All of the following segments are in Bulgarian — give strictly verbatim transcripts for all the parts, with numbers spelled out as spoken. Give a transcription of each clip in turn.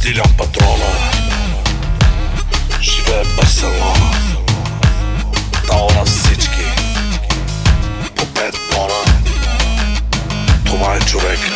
Дилян Патрона, живее Барселона. Дал на всички по пет тона. Това е човека.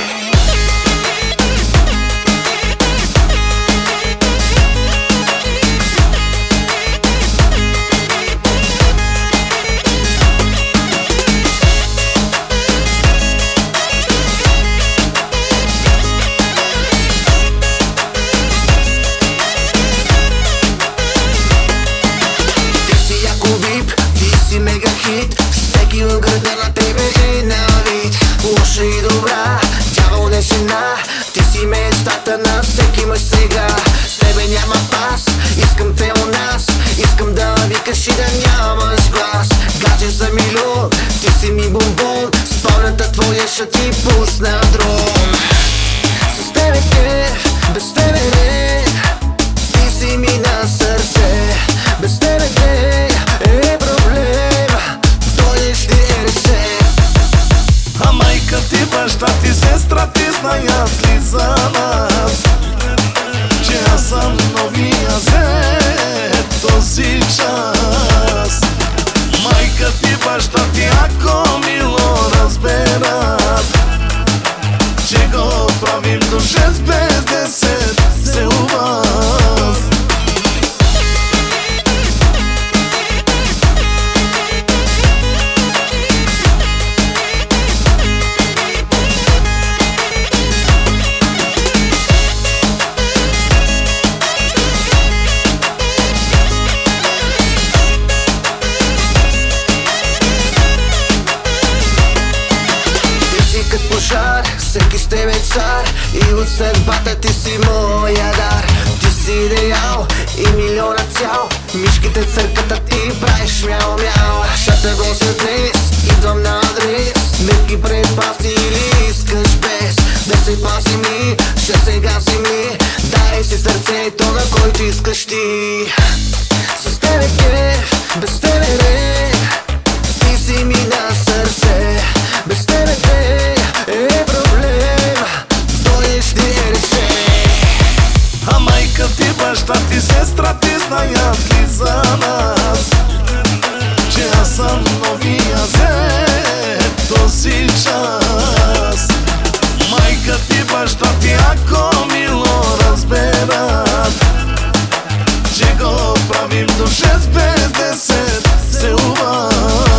Всеки в града на тебе е на вид. Лоша и добра, дявол не жена. Ти си мечтата на всеки мъж сега. С тебе няма пас, искам те у нас. Искам да викаш и да нямаш глас. Гадже за милион, ти си ми бомбон. Спомнята твоя ще ти пусна дрон. С тебе кеф, без тебе не. Ти си ми на сърце. Без тебе не е проблем. А майка ти, баща ти, сестра ти знаят ли за нас, че аз съм новия зет този час? Майка ти, баща ти, ако мило разберат, че го правим до шест без десет се у вас. Като пожар, всеки с тебе цар. И от съдбата ти си моя дар. Ти си идеал и милиона цял. Мишките църката ти правиш мяу-мяу. Шата го след днес, идвам на адрес. Сметки предпасти или искаш без да се паси ми, ще сега си ми. Дай си сърцето, на който искаш ти. С тебе кеф, без тебе не. Ти си ми на сърце. Без тебе не е проблем, той ще реше. А майка ти, баща ти, сестра ти знаят ли за нас, че аз съм новия зет този час? Майка ти, баща ти, ако мило разберат, че го правим до шест без десет се у вас.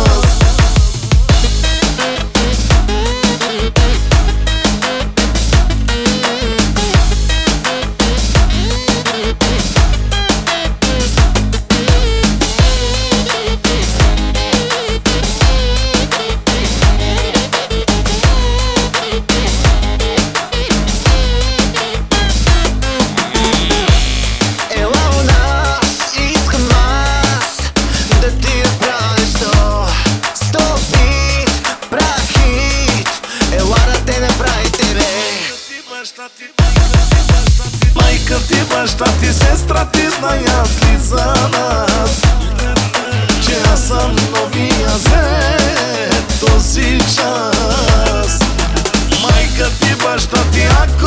Майка ти, баща ти, сестра ти знаят ли за нас, че аз съм новия зет този час? Майка ти, баща ти, ако